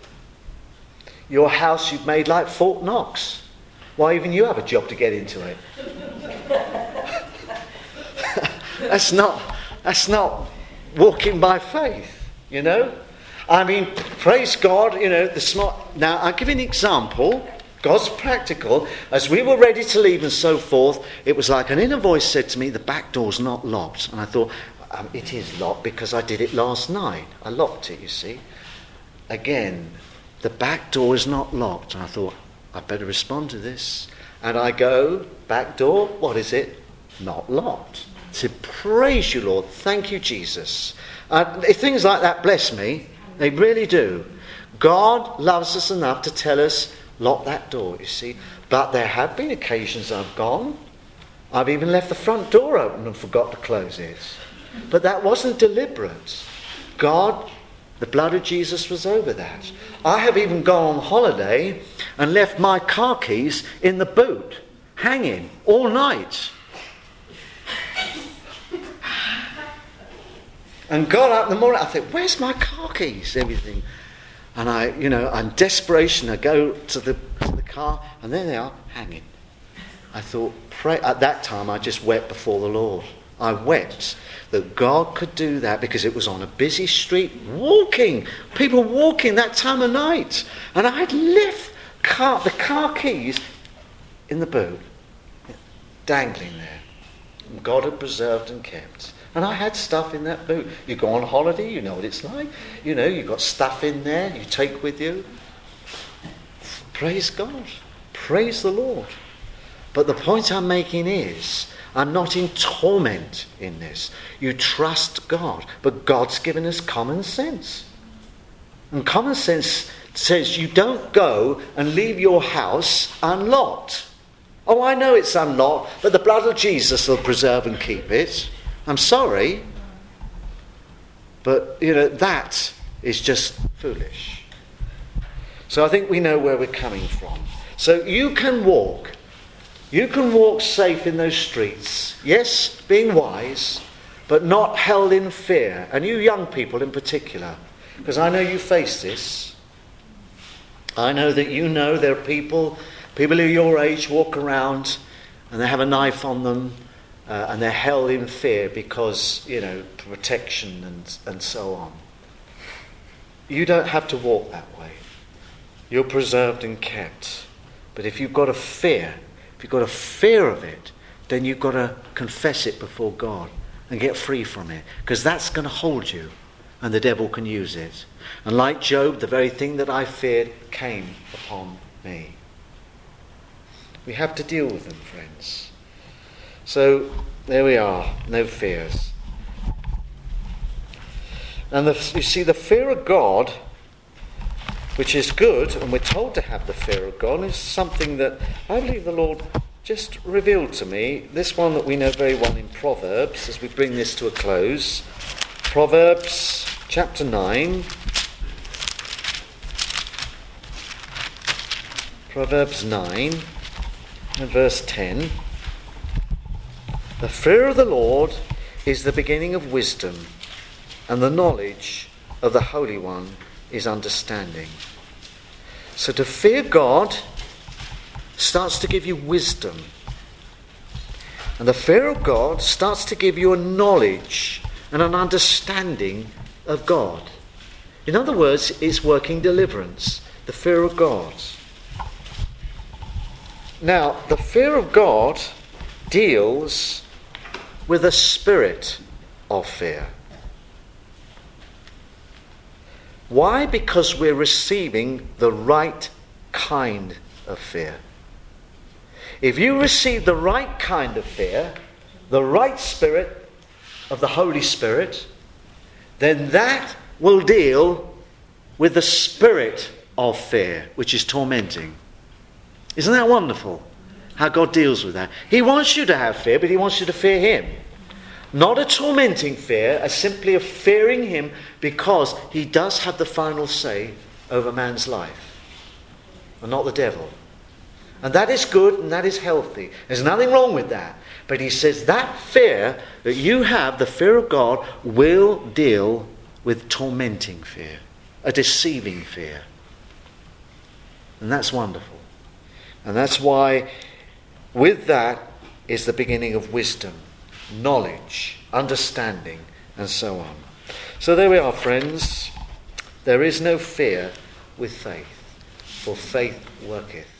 S1: Your house you've made like Fort Knox. Why, even you have a job to get into it. That's not, that's not walking by faith, you know. I mean, praise God, you know, the smart... Now, I'll give you an example. God's practical. As we were ready to leave and so forth, it was like an inner voice said to me, the back door's not locked. And I thought, um, it is locked because I did it last night. I locked it, you see. Again, the back door is not locked. And I thought, I better respond to this. And I go, back door, what is it? Not locked. I said, praise you, Lord. Thank you, Jesus. Uh, things like that bless me. They really do. God loves us enough to tell us, lock that door, you see. But there have been occasions I've gone. I've even left the front door open and forgot to close it. But that wasn't deliberate. God, the blood of Jesus was over that. I have even gone on holiday and left my car keys in the boot, hanging all night. And got up in the morning, I thought, where's my car keys? Everything. And I, you know, in desperation, I go to the, to the car, and there they are, hanging. I thought, pray. At that time, I just wept before the Lord. I wept that God could do that because it was on a busy street, walking, people walking that time of night. And I had left car, the car keys in the boot, dangling there. And God had preserved and kept. And I had stuff in that boot. You go on holiday, you know what it's like. You know, you've got stuff in there you take with you. Praise God. Praise the Lord. But the point I'm making is, I'm not in torment in this. You trust God. But God's given us common sense. And common sense says you don't go and leave your house unlocked. Oh, I know it's unlocked, but the blood of Jesus will preserve and keep it. I'm sorry, but, you know, that is just foolish. So I think we know where we're coming from. So you can walk. You can walk safe in those streets. Yes, being wise, but not held in fear. And you young people in particular, because I know you face this. I know that you know there are people, people who are your age walk around and they have a knife on them. Uh, and they're held in fear because, you know, protection and, and so on. You don't have to walk that way. You're preserved and kept. But if you've got a fear, if you've got a fear of it, then you've got to confess it before God and get free from it. Because that's going to hold you and the devil can use it. And like Job, the very thing that I feared came upon me. We have to deal with them, friends. So, there we are, no fears. And the, you see, the fear of God, which is good, and we're told to have the fear of God, is something that I believe the Lord just revealed to me. This one that we know very well in Proverbs, as we bring this to a close. Proverbs chapter nine. Proverbs nine and verse ten. The fear of the Lord is the beginning of wisdom, and the knowledge of the Holy One is understanding. So to fear God starts to give you wisdom. And the fear of God starts to give you a knowledge and an understanding of God. In other words, it's working deliverance. The fear of God. Now, the fear of God deals with a spirit of fear. Why? Because we're receiving the right kind of fear. If you receive the right kind of fear, the right spirit of the Holy Spirit, then that will deal with the spirit of fear, which is tormenting. Isn't that wonderful? How God deals with that. He wants you to have fear, but he wants you to fear him. Not a tormenting fear, as simply of fearing him because he does have the final say over man's life. And not the devil. And that is good and that is healthy. There's nothing wrong with that. But he says that fear that you have, the fear of God, will deal with tormenting fear. A deceiving fear. And that's wonderful. And that's why with that is the beginning of wisdom. knowledge, understanding, and so on. So there we are, friends. There is no fear with faith, for faith worketh.